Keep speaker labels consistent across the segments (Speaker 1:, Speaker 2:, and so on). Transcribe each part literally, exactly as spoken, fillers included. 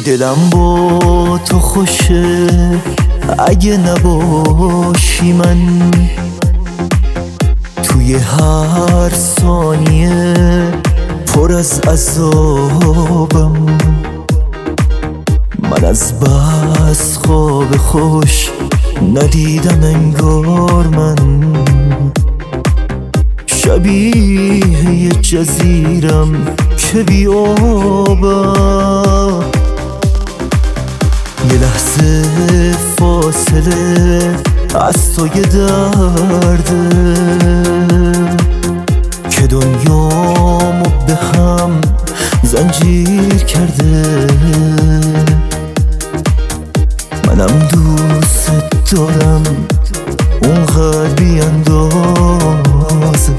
Speaker 1: دلم با تو خوشه اگه نباشی من، توی هر ثانیه پر از عذابم. من از بس خواب خوش ندیدم انگار من، شبیه یه جزیرم که بی آبم. یه لحظه فاصله از تو یه درده که دنیامو به هم زنجیر کرده. منم دوست دارم اونقدر بی اندازه،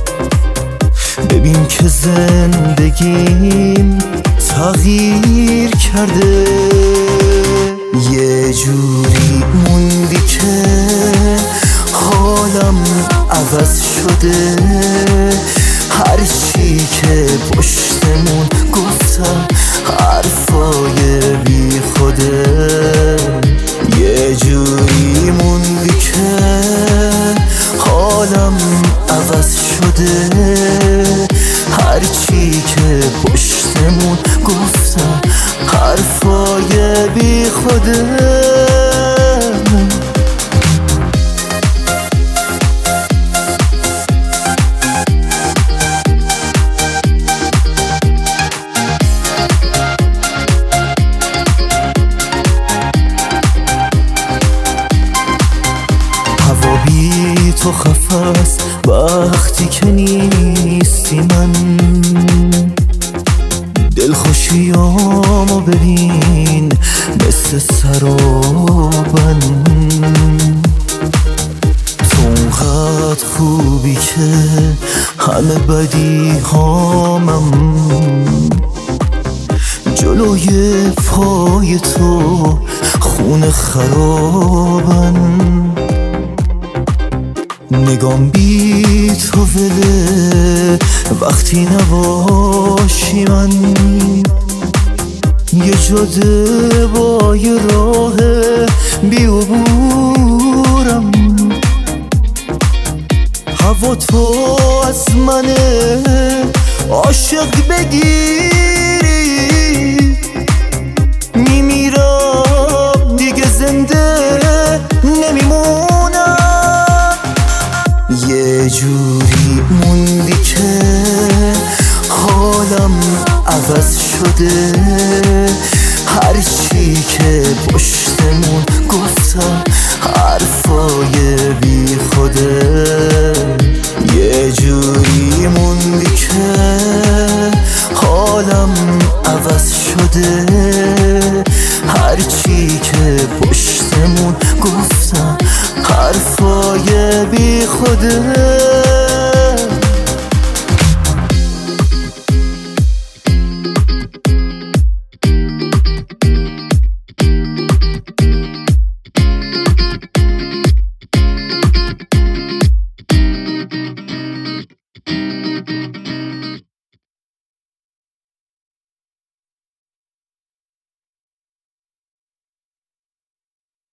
Speaker 1: ببین که زندگیم تغییر کرده. یه جوری موندی که حالم عوض شده، هر چی که پشتمون گفتم حرفای بی خوده. یه جوری موندی که حالم عوض شده، هر چی که پشتمون گفتم حرفای بی خوده. هوا بی تو خفاست وقتی که نیستی، من دلخوشیامو ببین مثل سرابن. تو اونقدر خوبی که همه بدی هامم جلوی پای تو خون خرابن. نگام بی تو وله وقتی نباشی، من یه جاده با یه راه بی عبورم. هوا تو از منه عاشق بگیری، میمیرم دیگه زنده نمیمونم. یه جوری موندی که حالم عوض شده، هر چی که پشتمون گفتم حرفای بی خوده. یه جوری موندی که حالم عوض شده،